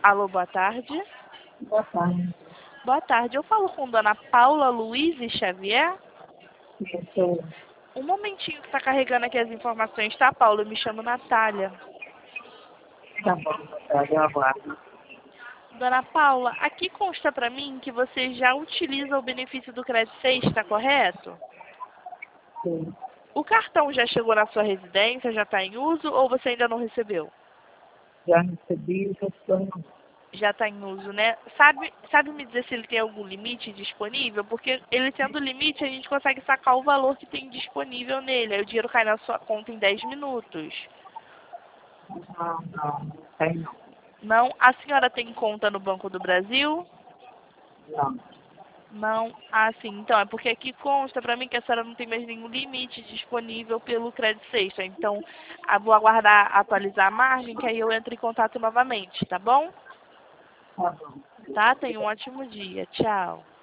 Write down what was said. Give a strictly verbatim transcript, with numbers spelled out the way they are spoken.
Alô, boa tarde. Boa tarde. Boa tarde, eu falo com Dona Paula Luiz Xavier. Isso. Um momentinho que tá carregando aqui as informações, tá, Paula? Eu me chamo Natália. Tá bom, boa tarde, eu aguardo. Dona Paula, aqui consta pra mim que você já utiliza o benefício do Crédito seis, tá correto? Sim. O cartão já chegou na sua residência, já está em uso ou você ainda não recebeu? Já recebi, já estou. Já está em uso, né? Sabe, sabe me dizer se ele tem algum limite disponível? Porque ele tendo limite, a gente consegue sacar o valor que tem disponível nele. Aí o dinheiro cai na sua conta em dez minutos. Não, não, não tem não. Não? A senhora tem conta no Banco do Brasil? Não. Não? Ah, sim. Então, é porque aqui consta pra mim que a senhora não tem mais nenhum limite disponível pelo Crédito Sexta. Então, ah, vou aguardar atualizar a margem, que aí eu entro em contato novamente, tá bom? Tá bom. Tá? Tenha um ótimo dia. Tchau.